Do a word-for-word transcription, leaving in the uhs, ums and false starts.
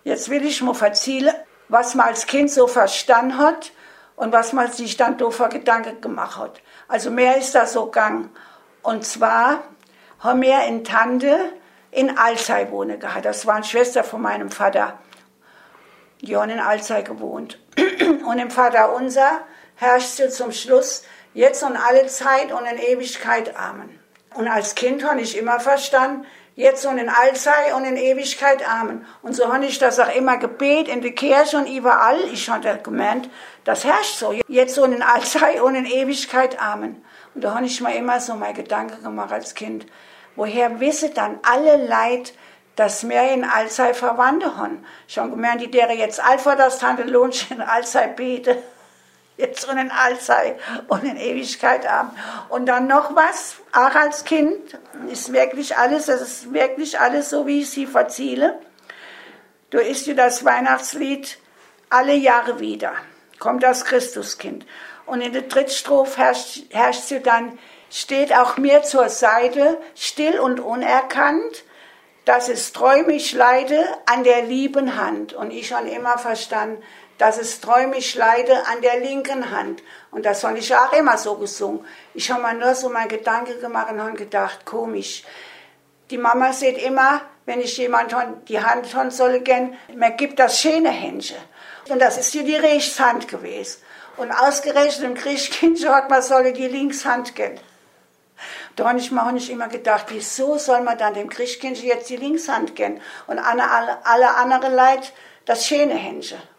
Jetzt will ich mal erzählen, was man als Kind so verstanden hat und was man sich dann doofer Gedanken gemacht hat. Also mehr ist da so gegangen. Und zwar haben wir eine Tante in Alzey wohnen gehabt. Das war eine Schwester von meinem Vater. Die haben in Alzey gewohnt. Und im Vater unser herrschte zum Schluss jetzt und alle Zeit und in Ewigkeit Amen. Und als Kind habe ich immer verstanden, jetzt und in Allzeit und in Ewigkeit Amen. Und so habe ich das auch immer gebet in der Kirche und überall. Ich hatte gemeint, das herrscht so. Jetzt und in Allzeit und in Ewigkeit Amen. Und da habe ich mir immer so meine Gedanken gemacht als Kind. Woher wissen dann alle Leid, dass wir in Allzeit Verwandte haben? Ich habe gemeint, die deren jetzt alt vor das Tante Lohnchen in Allzeit bete. Jetzt und in Allzeit und in Ewigkeit Amen. Und dann noch was, auch als Kind, ist wirklich alles, das ist wirklich alles so, wie ich sie verziele. Du isst dir das Weihnachtslied alle Jahre wieder. Kommt das Christuskind. Und in der Drittstrophe herrscht, herrscht sie dann, steht auch mir zur Seite, still und unerkannt, dass es treu mich leide an der lieben Hand. Und ich habe immer verstanden, dass es treu mich leide an der linken Hand. Und das habe ich auch immer so gesungen. Ich habe mir nur so meine Gedanken gemacht und habe gedacht, komisch. Die Mama sieht immer, wenn ich jemand die Hand haben soll, gern, man gibt das schöne Händchen. Und das ist hier die Rechtshand gewesen. Und ausgerechnet im Christkind hat man soll die Linkshand gehen. Da habe ich mir auch nicht immer gedacht, wieso soll man dann dem Christkind jetzt die Linkshand gehen und alle, alle, alle anderen Leute das schöne Händchen.